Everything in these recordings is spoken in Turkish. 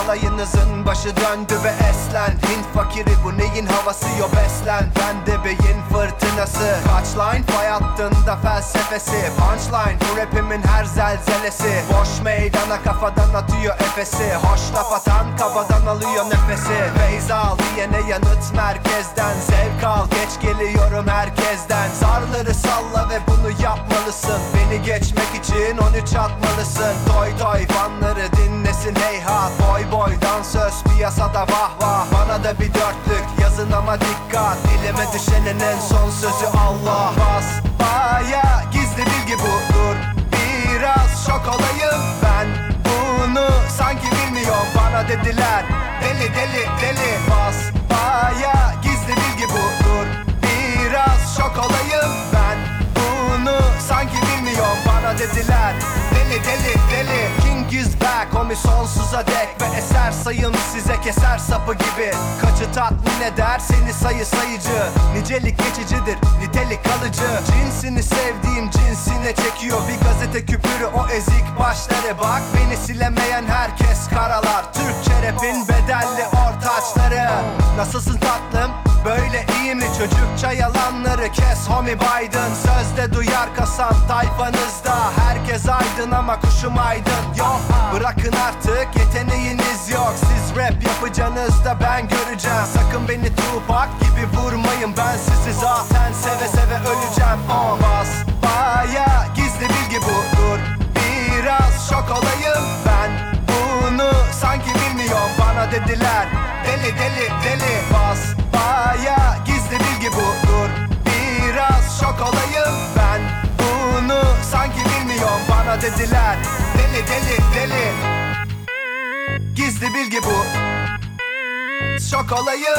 Balayınızın başı döndü ve eslen. Hint fakiri bu neyin havası, yo beslen. Ben de beyin fırtınası. Kaç line fay hattında felsefesi. Punchline bu rapimin her zelzelesi. Boş meydana kafadan atıyor efesi. Hoş laf atan kafadan alıyor nefesi. Feyz al diyene yanıt merkezden. Zevk al geç geliyorum herkesten. Zarları salla ve bunu yapmalısın. Beni geçmek için 13 atmalısın. Toy toy fanları dinlesin heyhat. Boy boy dansöz piyasada vah vah. Bana da bir dörtlük yazın ama dikkat. Dilime düşenin en son sözü Allah. Bas baya gizli bilgi budur. Biraz şok olayım ben bunu sanki bilmiyorum. Bana dediler deli deli deli. Bas baya gizli bilgi budur. Biraz şok olayım ben bunu sanki bilmiyorum. Bana dediler deli deli deli. King is back homie sonsuza dek. Ve eser sayım size keser sapı gibi. Kaçı tatmin eder seni sayı sayıcı. Nicelik geçicidir nitelik kalıcı. Cinsini sevdiğim cinsine çekiyor. Bir gazete küpürü o ezik başları. Bak beni silemeyen herkes karalar. Türkçe rapin bedelli ortaçları. Nasılsın tatlım? Böyle iyi mi? Çocukça yalanları kes homie Biden. Sözde duyar kasan tayfanızda. Herkes aydın ama kuşum aydın yok. Bırakın artık yeteneğiniz yok. Siz rap yapacaksınız da ben göreceğim. Sakın beni Tupac gibi vurmayın. Ben sizi zaten seve seve öleceğim. Bas baya gizli bilgi budur. Biraz şok olayım ben bunu sanki bilmiyorum. Bana dediler deli deli deli. Bas baya gizli bilgi budur. Biraz şok olayım ben bunu sanki bilmiyorum. Bana dediler deli deli deli. Gizli bilgi bu. Şok olayım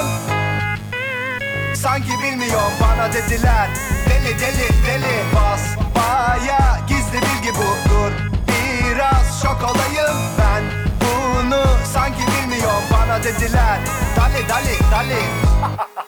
sanki bilmiyorum. Bana dediler deli deli deli. Bas baya gizli bilgi budur. Biraz şok olayım ben bunu sanki bilmiyorum. Bana dediler dali dali dali.